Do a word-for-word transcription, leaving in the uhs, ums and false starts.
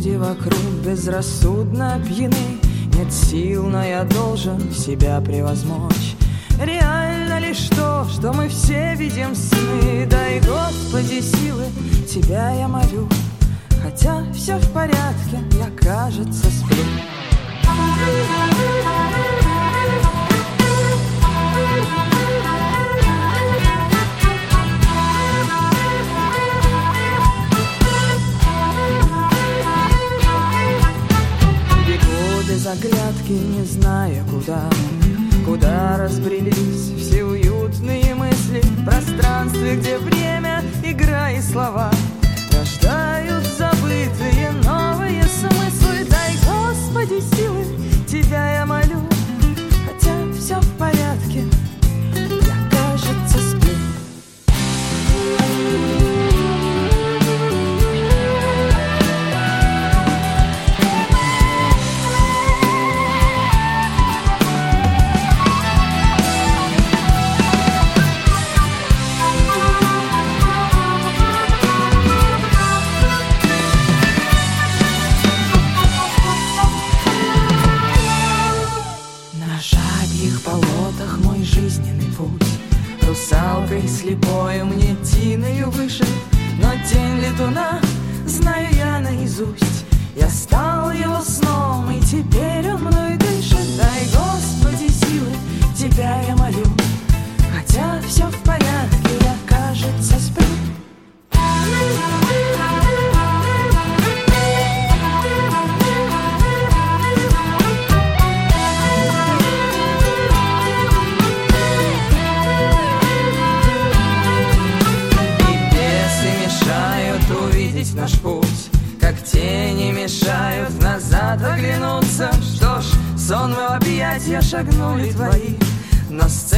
Люди вокруг безрассудно пьяны. Нет сил, но я должен себя превозмочь. Реально лишь то, что мы все видим сны. Дай, Господи, силы, Тебя я молю. Хотя все в порядке, я, кажется, сплю. Бегу без оглядки, не зная куда. Куда разбрелись все уютные мысли. В пространстве, где время, игра и слова рождают забытые новые смыслы. Дай, Господи, силы, Тебя я молю. Хотя все в порядке, я, кажется, сплю. Русалкой слепою мне тиною выше, но тень летуна знаю я наизусть. Я стал его сном, и теперь он мной дышит. Дай, Господи, силы, Тебя я молю. Хотя все в порядке, я, кажется, сплю. Наш путь, как тени мешают назад оглянуться. Что ж, сон в объятья шагнули твои, но с